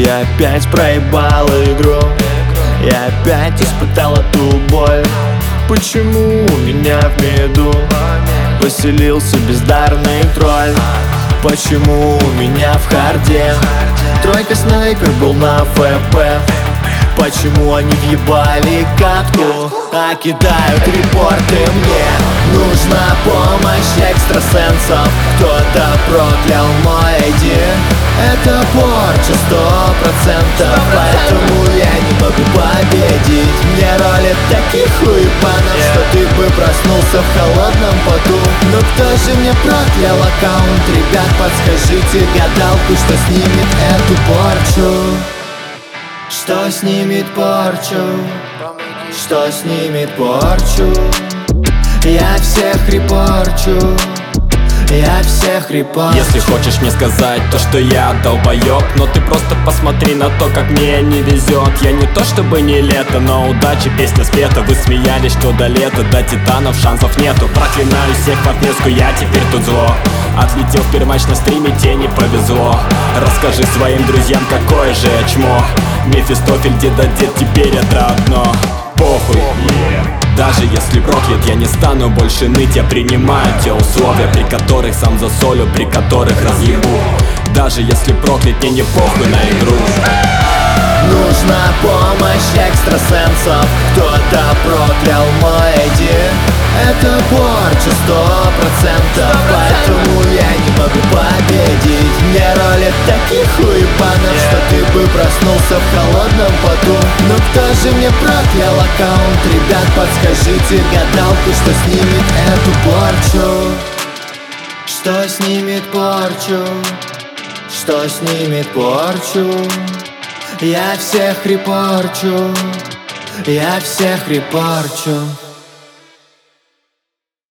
Я опять проебал игру, я опять испытал эту боль. Почему у меня в меду поселился бездарный тролль? Почему у меня в харде тройка снайпер был на ФП? Почему они въебали катку, а кидают репорты мне? Нужна помощь экстрасенсов, кто-то проклял мой ID. Это порча 100%, поэтому я не могу победить. Мне ролят таких хуепанов, что ты бы проснулся в холодном поту. Но кто же мне проклял аккаунт? Ребят, подскажите гадалку, что снимет эту порчу. Что снимет порчу? Что снимет порчу? Я всех репорчу, я всех репорчу. Если хочешь мне сказать то, что я долбоёб, но ты просто посмотри на то, как мне не везет. Я не то чтобы не лето, но удача песня спета. Вы смеялись, что до лета, до титанов шансов нету. Проклинаю всех в отместку, я теперь тут зло. Отлетел в первый матч на стриме, тебе не повезло. Расскажи своим друзьям, какое же я чмо. Мефистофель, дед теперь это одно. Похуй, Даже если проклят, я не стану больше ныть. Я принимаю те условия, при которых сам засолю, при которых разъебу. Даже если проклят, мне не похуй на игру. Нужна помощь экстрасенсов, кто-то проклял мой ID. Это порча 100%, поэтому я не могу победить. Мне ролят таких хуепанов, что ты бы проснулся в холодном поту. Но кто же мне проклял аккаунт? Ребят, подскажите гадалку, что снимет эту порчу. Что снимет порчу? Что снимет порчу? Я всех репорчу, я всех репорчу.